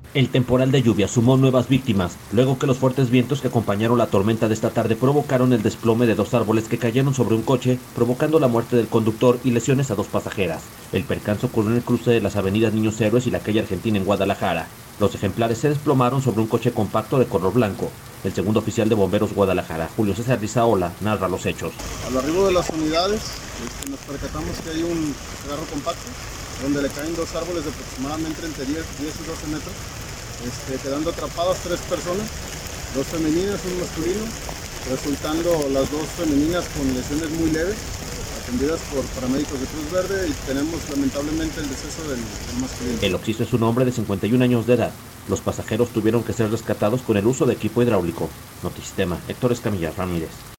El temporal de lluvia sumó nuevas víctimas, luego que los fuertes vientos que acompañaron la tormenta de esta tarde provocaron el desplome de dos árboles que cayeron sobre un coche, provocando la muerte del conductor y lesiones a dos pasajeras. El percance ocurrió en el cruce de las avenidas Niños Héroes y la calle Argentina en Guadalajara. Los ejemplares se desplomaron sobre un coche compacto de color blanco. El segundo oficial de bomberos Guadalajara, Julio César Rizaola, narra los hechos. Al arribo de las unidades, nos percatamos que hay un carro compacto donde le caen dos árboles de aproximadamente entre 10 y 12 metros, quedando atrapadas tres personas, dos femeninas, un masculino, resultando las dos femeninas con lesiones muy leves, atendidas por paramédicos de Cruz Verde, y tenemos lamentablemente el deceso del masculino. El occiso es un hombre de 51 años de edad. Los pasajeros tuvieron que ser rescatados con el uso de equipo hidráulico. Notisistema, Héctor Escamilla Ramírez.